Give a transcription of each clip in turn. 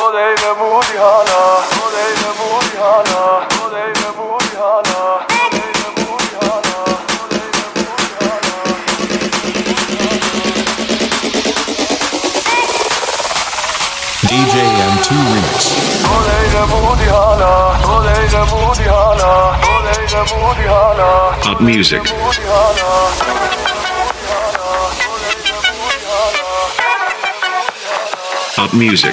دقیقه بودی حالا تو دقیقه بودی حالا تو دقیقه بودی حالا DJ M2 Remix. Hot music. Hot music.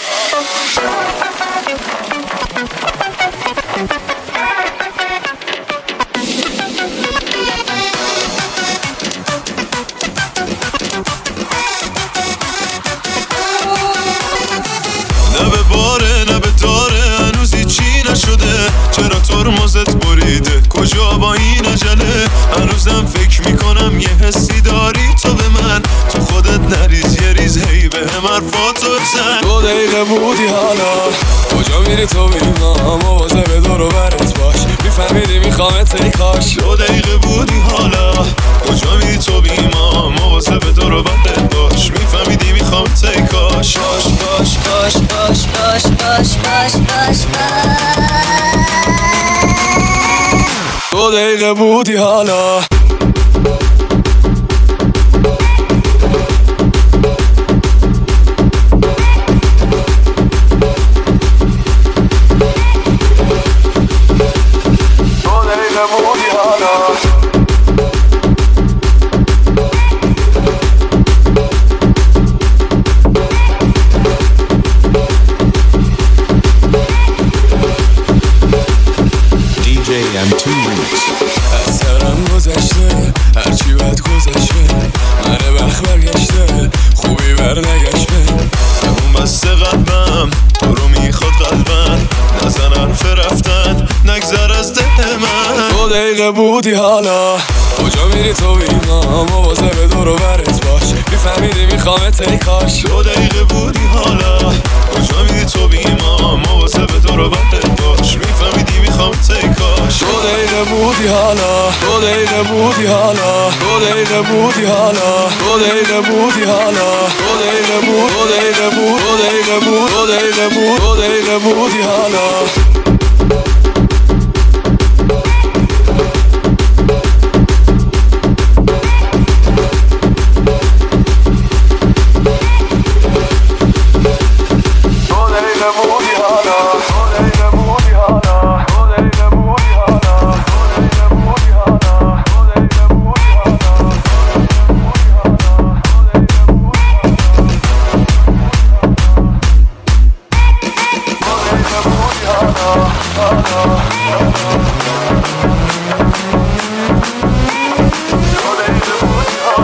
نه به باره نه به داره هنوزی چی نشده چرا ترمزت بریده کجا با این عجله هنوزم فکر میکنم یه حسی داری تو به من تو خودت نریز یه ریز هی به هم حرفاتو بزن دو دقیقه بودی حالا کجا میری تو بیما مواظب دور و برت باش میفهمیدی میخوامت ای کاش دو دقیقه بودی حالا کجا میری تو بیما مواظب دور و برت باش میفهمیدی میخوامت ای کاش دو دقیقه بودی حالا M2 Remix. از سرم گذشته هرچی بد گذشته من وقت برگشته خوبی بر نگشته زمون بسته قلبم تو رو میخواد قلبم نزن حرف رفتن نگذر از ده من دو دقیقه بودی حالا کجا میری تو بیما مواظب دور و برت باش میفهمیدی میخوامت ای کاش دو دقیقه بودی حالا کجا میری تو بیما مواظب دور و برت باش میفهمیدی میخوامت ای کاش دو دقیقه بودی حالا دو دقیقه بودی حالا دو دقیقه بودی حالا دو دقیقه بودی حالا دو دقیقه بود دو دقیقه بود دو دقیقه بود دو دقیقه بود دو دقیقه بودی حالا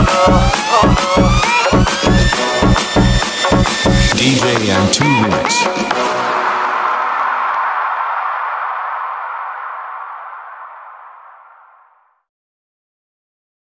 DJ M2 Remix.